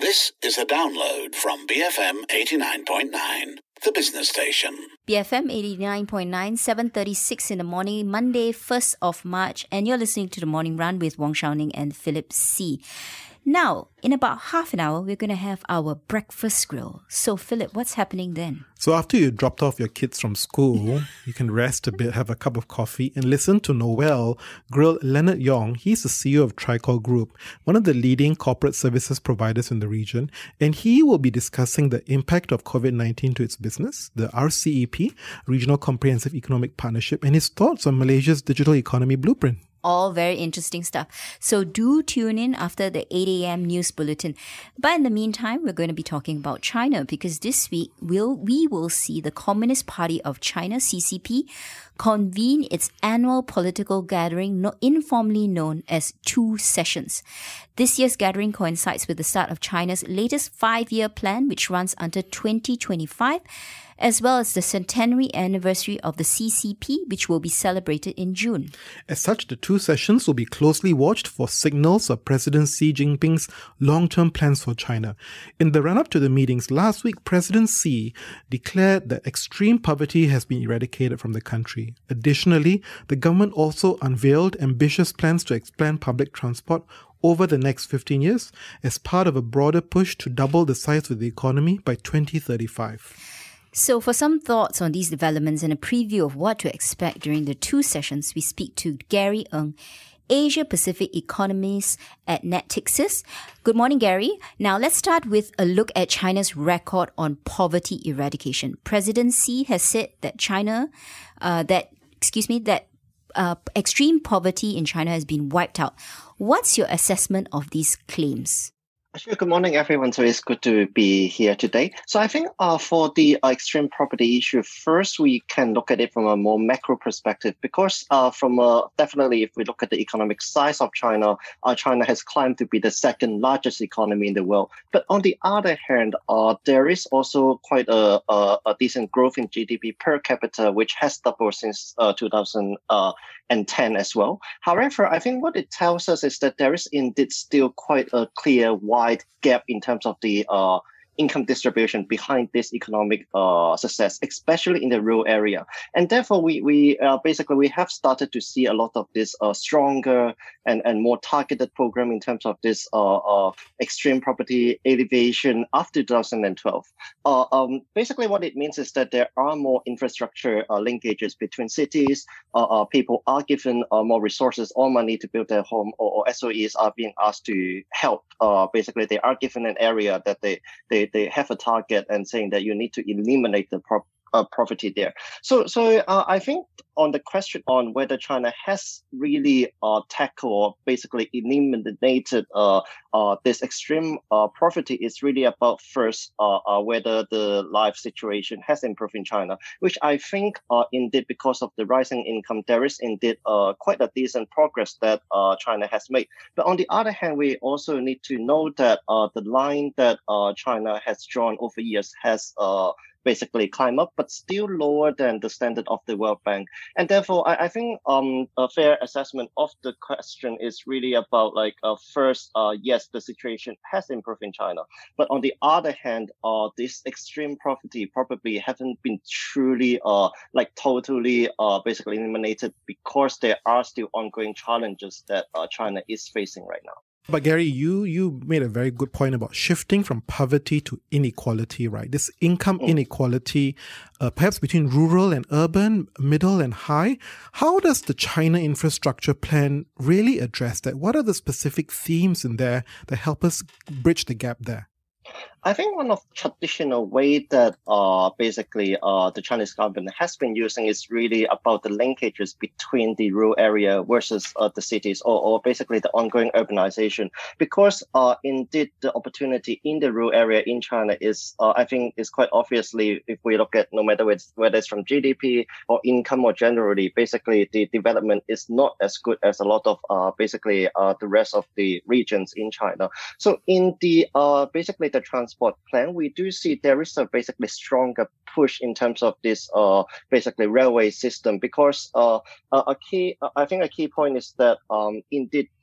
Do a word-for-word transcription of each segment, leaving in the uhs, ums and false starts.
This is a download from B F M eighty-nine point nine, the business station. B F M eighty-nine point nine, seven thirty-six in the morning, Monday, first of March, and you're listening to The Morning Run with Wong Shao-ning and Philip C. Now, in about half an hour, we're going to have our breakfast grill. So, Philip, what's happening then? So after you dropped off your kids from school, you can rest a bit, have a cup of coffee, and listen to Noel grill Leonard Yong. He's the C E O of Tricor Group, one of the leading corporate services providers in the region, and he will be discussing the impact of covid nineteen to its business, the R C E P, Regional Comprehensive Economic Partnership, and his thoughts on Malaysia's digital economy blueprint. All very interesting stuff. So do tune in after the eight a.m. news bulletin. But in the meantime, we're going to be talking about China because this week we'll, we will see the Communist Party of China, C C P, convene its annual political gathering no, informally known as Two Sessions. This year's gathering coincides with the start of China's latest five-year plan, which runs until twenty twenty-five, as well as the centenary anniversary of the C C P, which will be celebrated in June. As such, the two sessions will be closely watched for signals of President Xi Jinping's long-term plans for China. In the run-up to the meetings last week, President Xi declared that extreme poverty has been eradicated from the country. Additionally, the government also unveiled ambitious plans to expand public transport over the next fifteen years as part of a broader push to double the size of the economy by twenty thirty-five. So for some thoughts on these developments and a preview of what to expect during the two sessions, we speak to Gary Ng, Asia-Pacific economist at Natixis. Good morning, Gary. Now let's start with a look at China's record on poverty eradication. President Xi has said that China, uh, that, excuse me, that uh, extreme poverty in China has been wiped out. What's your assessment of these claims? Actually, good morning, everyone. So it's good to be here today. So I think uh, for the uh, extreme poverty issue, first we can look at it from a more macro perspective because uh, from a, definitely if we look at the economic size of China, uh, China has climbed to be the second largest economy in the world. But on the other hand, uh, there is also quite a, a, a decent growth in G D P per capita, which has doubled since uh, two thousand ten as well. However, I think what it tells us is that there is indeed still quite a clear wide gap in terms of the uh, income distribution behind this economic uh, success, especially in the rural area. And therefore, we we uh, basically we have started to see a lot of this uh, stronger and, and more targeted program in terms of this uh, uh, extreme poverty alleviation after two thousand twelve. Uh, um, basically, what it means is that there are more infrastructure uh, linkages between cities. Uh, uh, people are given uh, more resources or money to build their home, or, or S O Es are being asked to help. Uh, basically, they are given an area that they they they have a target and saying that you need to eliminate the pro- uh, poverty there. So, so uh, I think on the question on whether China has really uh, tackled or basically eliminated uh, uh, this extreme uh, poverty is really about first uh, uh, whether the life situation has improved in China, which I think uh, indeed because of the rising income, there is indeed uh, quite a decent progress that uh, China has made. But on the other hand, we also need to know that uh, the line that uh, China has drawn over years has uh, basically climb up, but still lower than the standard of the World Bank. And therefore, I, I think um, a fair assessment of the question is really about like, uh, first, uh, yes, the situation has improved in China. But on the other hand, uh, this extreme poverty probably haven't been truly uh, like totally uh, basically eliminated because there are still ongoing challenges that uh, China is facing right now. But Gary, you you made a very good point about shifting from poverty to inequality, right? This income mm. inequality, uh, perhaps between rural and urban, middle and high. How does the China infrastructure plan really address that? What are the specific themes in there that help us bridge the gap there? I think one of the traditional way that uh, basically uh, the Chinese government has been using is really about the linkages between the rural area versus uh, the cities, or, or basically the ongoing urbanization. Because uh, indeed the opportunity in the rural area in China is, uh, I think, is quite obviously if we look at no matter whether it's from G D P or income or generally, basically the development is not as good as a lot of uh, basically uh, the rest of the regions in China. So in the uh, basically the transport plan, we do see there is a basically stronger push in terms of this uh, basically railway system because uh, a key, I think a key point is that um, indeed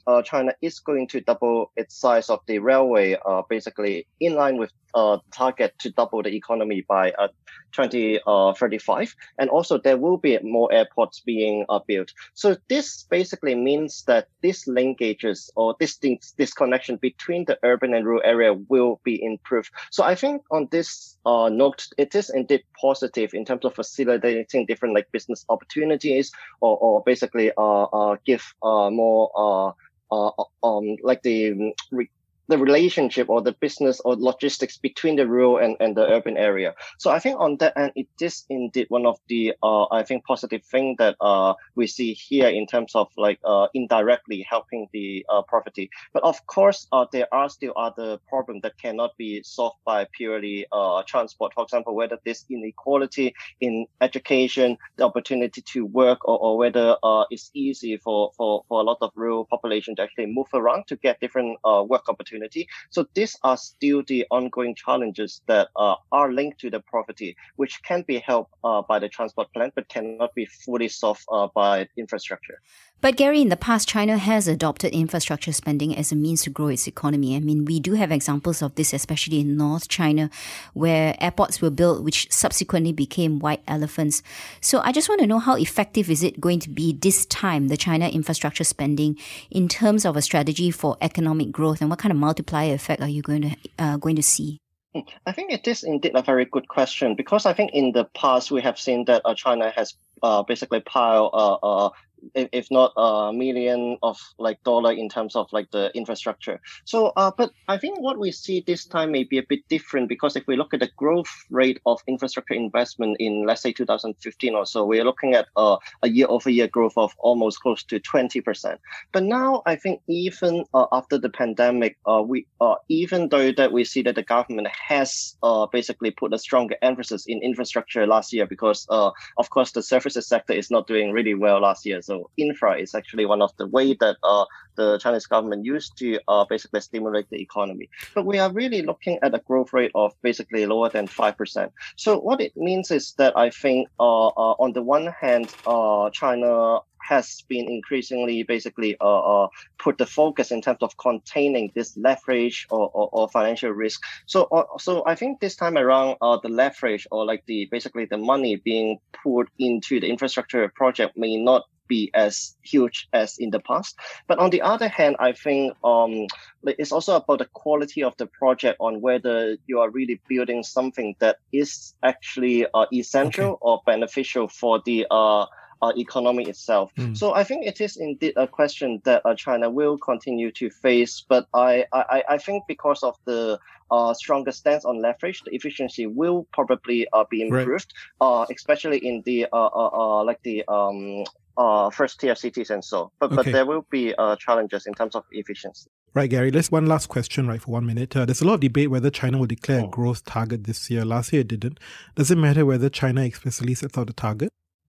uh, China is going to double its size of the railway, uh, basically in line with uh, target to double the economy by uh, twenty thirty-five. And also there will be more airports being uh, built. So this basically means that these linkages or this disconnection between the urban and rural area will be improved. So I think on this uh, note, it is indeed positive in terms of facilitating different like business opportunities or, or basically uh, uh, give uh, more uh, uh, um, like the re- the relationship or the business or logistics between the rural and, and the urban area. So I think on that end, it is indeed one of the, uh, I think, positive thing that uh, we see here in terms of like uh, indirectly helping the uh, poverty. But of course, uh, there are still other problems that cannot be solved by purely uh, transport. For example, whether this inequality in education, the opportunity to work, or, or whether uh, it's easy for, for, for a lot of rural population to actually move around to get different uh, work opportunities. So these are still the ongoing challenges that uh, are linked to the poverty, which can be helped uh, by the transport plan, but cannot be fully solved uh, by infrastructure. But Gary, in the past, China has adopted infrastructure spending as a means to grow its economy. I mean, we do have examples of this, especially in North China, where airports were built, which subsequently became white elephants. So I just want to know, how effective is it going to be this time, the China infrastructure spending, in terms of a strategy for economic growth, and what kind of multiplier effect are you going to uh, going to see? I think it is indeed a very good question, because I think in the past we have seen that uh, China has uh, basically piled uh, uh, if, if not a million of like dollar in terms of like the infrastructure. So, uh, but I think what we see this time may be a bit different, because if we look at the growth rate of infrastructure investment in, let's say, two thousand fifteen or so, we're looking at uh, a year over year growth of almost close to twenty percent. But now I think even uh, after the pandemic, uh, we uh, even though that we see that the government has uh, basically put a stronger emphasis in infrastructure last year, because uh, of course the services sector is not doing really well last year. So infra is actually one of the way that uh, the Chinese government used to uh, basically stimulate the economy. But we are really looking at a growth rate of basically lower than five percent. So what it means is that I think uh, uh, on the one hand, uh, China has been increasingly basically uh, uh, put the focus in terms of containing this leverage or, or, or financial risk. So uh, so I think this time around, uh, the leverage or like the basically the money being put into the infrastructure project may not be as huge as in the past. But on the other hand, I think um, it's also about the quality of the project, on whether you are really building something that is actually uh, essential okay. or beneficial for the uh, Uh, economy itself. Mm. So I think it is indeed a question that uh, China will continue to face. But I, I, I think because of the uh, stronger stance on leverage, the efficiency will probably uh, be improved, right. uh, especially in the uh, uh, uh, like the um, uh, first tier cities and so. But okay. but there will be uh, challenges in terms of efficiency. Right, Gary. Let's one last question, right, for one minute. Uh, there's a lot of debate whether China will declare oh. a growth target this year. Last year it didn't. Does it matter whether China explicitly sets out a target?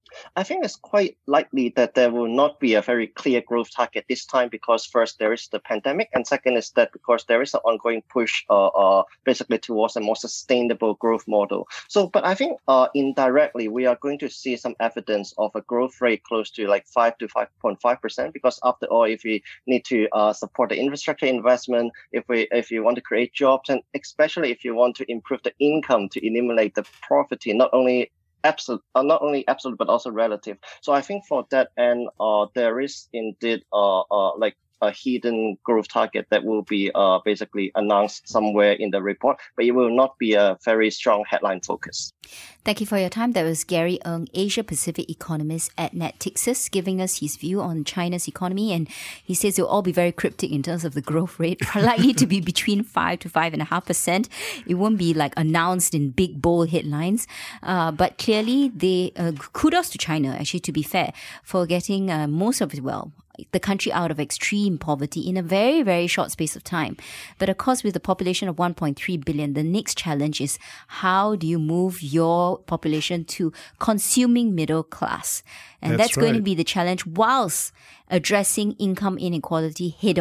I think it's quite likely that there will not be a very clear growth target this time, because first there is the pandemic, and second is that because there is an ongoing push uh, uh, basically towards a more sustainable growth model. So, but I think uh, indirectly we are going to see some evidence of a growth rate close to like five to five point five percent, because after all, if we need to uh, support the infrastructure investment, if we if you want to create jobs, and especially if you want to improve the income to eliminate the poverty, not only absolute, uh, not only absolute, but also relative. So I think for that end, uh, there is indeed uh, uh, like a hidden growth target that will be uh, basically announced somewhere in the report, but it will not be a very strong headline focus. Thank you for your time. That was Gary Ng, Asia-Pacific economist at Natixis, giving us his view on China's economy. And he says it'll all be very cryptic in terms of the growth rate, likely to be between five to five and a half percent. It won't be like announced in big, bold headlines. Uh, but clearly, they uh, kudos to China, actually, to be fair, for getting uh, most of it, well, the country out of extreme poverty in a very, very short space of time. But of course, with a population of one point three billion, the next challenge is how do you move your population to consuming middle class? And that's, that's right. going to be the challenge whilst addressing income inequality head on.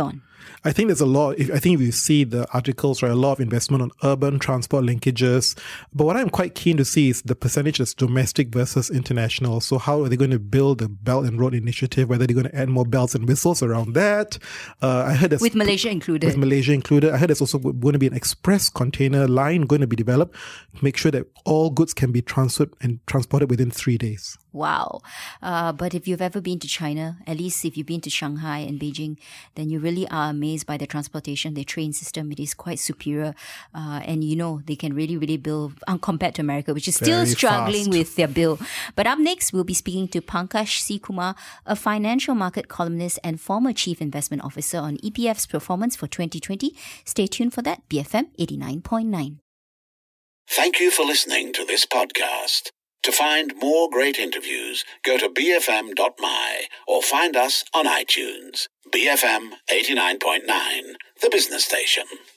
I think there's a lot. I think if you see the articles, right, a lot of investment on urban transport linkages. But what I'm quite keen to see is the percentage that's domestic versus international. So how are they going to build the Belt and Road Initiative? Whether they're going to add more bells and whistles around that. Uh, I heard there's with Malaysia included. With Malaysia included. I heard there's also going to be an express container line going to be developed to make sure that all goods can be transferred and transported within three days. Wow. Uh, but if you've ever been to China, at least if you've been to Shanghai and Beijing, then you really are amazed by the transportation, their train system. It is quite superior. Uh, and you know, they can really, really build, um, compared to America, which is still Very struggling fast. with their bill. But up next, we'll be speaking to Pankaj C. Kumar, a financial market columnist and former chief investment officer on E P F's performance for twenty twenty. Stay tuned for that. B F M eighty-nine point nine. Thank you for listening to this podcast. To find more great interviews, go to b f m dot m y or find us on iTunes. B F M eighty-nine point nine, the business station.